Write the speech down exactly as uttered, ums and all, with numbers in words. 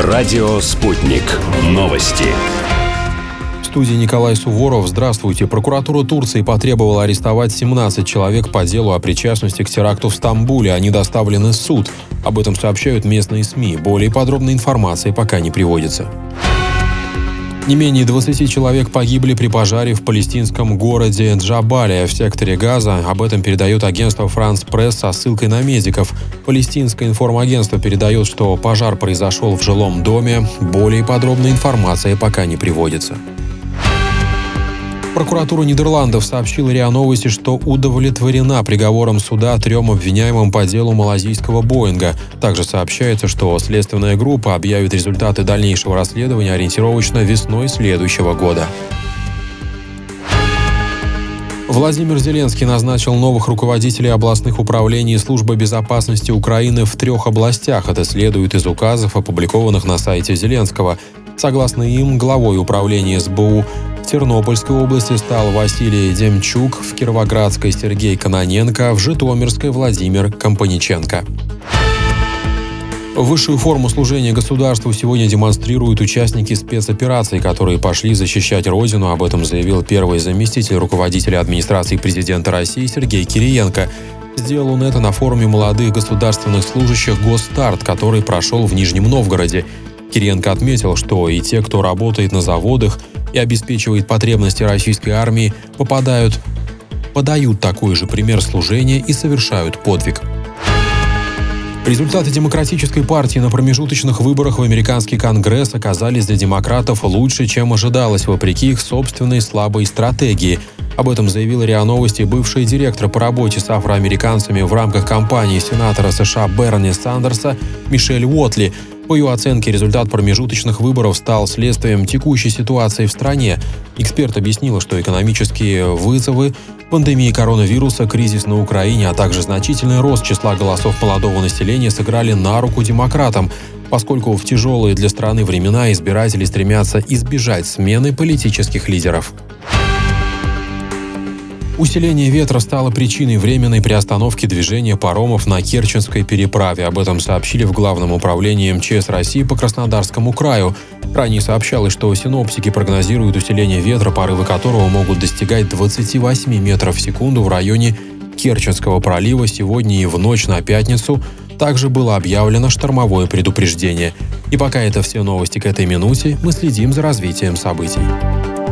Радио «Спутник». Новости. В студии Николай Суворов. Здравствуйте. Прокуратура Турции потребовала арестовать семнадцать человек по делу о причастности к теракту в Стамбуле. Они доставлены в суд. Об этом сообщают местные СМИ. Более подробной информации пока не приводится. Не менее двадцати человек погибли при пожаре в палестинском городе Джабалия в секторе Газа. Об этом передает агентство «Франс Пресс» со ссылкой на медиков. Палестинское информагентство передает, что пожар произошел в жилом доме. Более подробной информации пока не приводится. Прокуратура Нидерландов сообщила РИА Новости, что удовлетворена приговором суда трем обвиняемым по делу малазийского «Боинга». Также сообщается, что следственная группа объявит результаты дальнейшего расследования ориентировочно весной следующего года. Владимир Зеленский назначил новых руководителей областных управлений Службы безопасности Украины в трех областях. Это следует из указов, опубликованных на сайте Зеленского. Согласно им, главой управления СБУ в Тернопольской области стал Василий Демчук, в Кировоградской Сергей Кононенко, в Житомирской Владимир Компаниченко. Высшую форму служения государству сегодня демонстрируют участники спецопераций, которые пошли защищать Родину. Об этом заявил первый заместитель руководителя администрации президента России Сергей Кириенко. Сделал он это на форуме молодых государственных служащих «Госстарт», который прошел в Нижнем Новгороде. Кириенко отметил, что и те, кто работает на заводах и обеспечивает потребности российской армии, попадают, подают такой же пример служения и совершают подвиг. Результаты Демократической партии на промежуточных выборах в американский Конгресс оказались для демократов лучше, чем ожидалось, вопреки их собственной слабой стратегии. Об этом заявил РИА Новости бывший директор по работе с афроамериканцами в рамках кампании сенатора США Берни Сандерса Мишель Уотли. По ее оценке, результат промежуточных выборов стал следствием текущей ситуации в стране. Эксперт объяснил, что экономические вызовы, пандемия коронавируса, кризис на Украине, а также значительный рост числа голосов молодого населения сыграли на руку демократам, поскольку в тяжелые для страны времена избиратели стремятся избежать смены политических лидеров. Усиление ветра стало причиной временной приостановки движения паромов на Керченской переправе. Об этом сообщили в Главном управлении МЧС России по Краснодарскому краю. Ранее сообщалось, что синоптики прогнозируют усиление ветра, порывы которого могут достигать двадцати восьми метров в секунду в районе Керченского пролива. Сегодня и в ночь на пятницу также было объявлено штормовое предупреждение. И пока это все новости к этой минуте, мы следим за развитием событий.